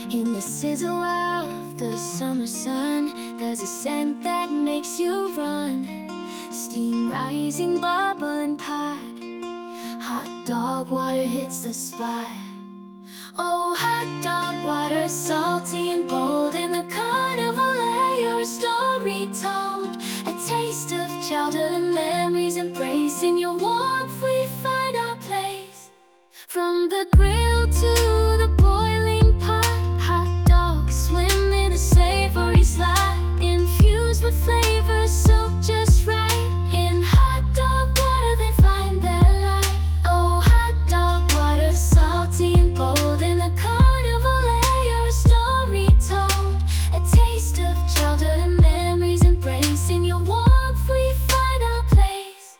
In the sizzle of the summer sun, there's a scent that makes you run. Steam rising, bubbling pot, hot dog water hits the spot. Oh, hot dog water, salty and bold, in the carnival layer, a story told. A taste of childhood and memories, embracing your warmth, we find our place. From the grill to the boiling pot, hot dogs swim in a savory slide, infused with flavor so just right. In hot dog water they find their light. Oh, hot dog water, salty and bold, in the carnival layer, a story told. A taste of childhood and memories, embracing your warmth, we find our place.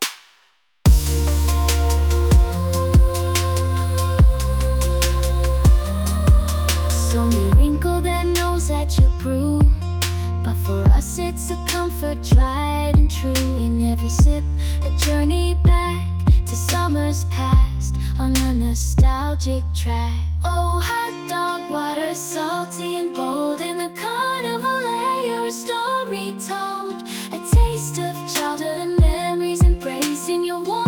Only wrinkle that knows that you brew, but for us it's a comfort tried and true. In every sip, a journey back to summers past on a nostalgic track. Oh, hot dog water, salty and bold, in the carnival layer, a story told. A taste of childhood and memories, embracing your warmth.